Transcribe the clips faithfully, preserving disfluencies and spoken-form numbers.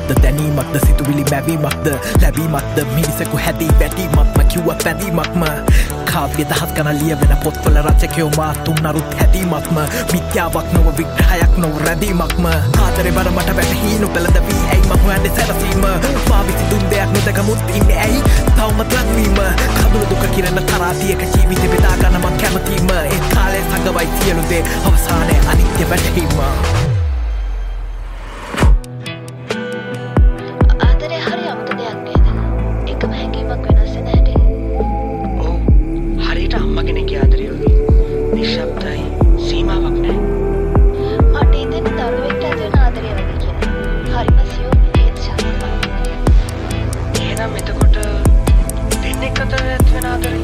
දැනීමක්ද දැනීමක්ද සිතුවිලි මැවීමක්ද ලැබීමක්ද මිනිසකු හැදී වැටීමක්ම කිව්වත් බැඳීමක්ම කාව්‍ය දහස් ගණන් ලියවෙන පොත්වල රචකයෝ මා තුන්නරුත් හැදීමක්ම මිත්‍යාවක් නොව විග්‍රහයක් නොව රැඳීමක්ම ආදරේ බර මට වැටහී නොපෙළදවී ඇයි මම හොයන්නේ සැනසීම මා විසි දුන් දෙයක් නොදකමුත් ඉන්නේ ඇයි තවමත් ලංවීම කඳුළු දුක කිරණ තරාතියක ජීවිතේ බෙදා ගන්න මං කැමතිම ඒ කාලේ සංගවයි සියලු දේ අවසානයේ අනිත්‍ය වැටහීම ආදරේ හරි අමුතු දෙයක් නේද එකම හැඟීමක් වෙනස් වෙන හැටි ඔව් හරියට අම්මා කෙනෙක්ගේ ආදරය වගේ නිශ්ශබ්දයි සීමාවක් නැහැ මට ඉතින් දරුවෙක්ට ඇති වෙන ආදරය වගේ කියලා හරිම සියුම් ඒත් ශාන්තයි එහෙනම් එතකොට දෙන්නෙක් අතර ඇති වෙන ආදරේ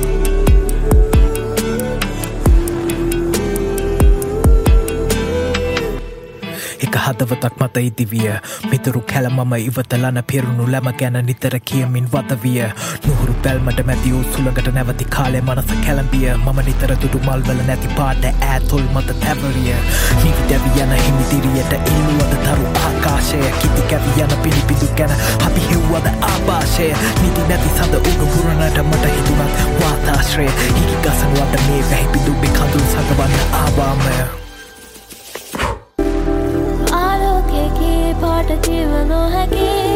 එක හදවතක් මත ඉදිවිය මිතුරු කැල මම ඉවතලන පෙරුණු ලැම ගැන නිතර කියමින් වදවිය නුහුරු බැල්මට මැති වූ සුළඟට නැවති කාලේ මනස කැළඹිය මම නිතර දුටු මල්වල නැති පාට ඈතොල් මත තැවරිය නිවි දැවි යන හිමිදිරියට ඉල්ලුවද තරු ආකාශය කිති කැවි යන පිළිපිදු ගැන අපි හෙව්වද ආභාෂය නිදි නැති සඳ උඩු පුරණට මට හිතුණත් වාතාශ්‍රය හිකි ගසනුවට මේ වැහි පිදුබේ කඳුළු සඟවන්න ආවාමය පාට කිව නොහැකි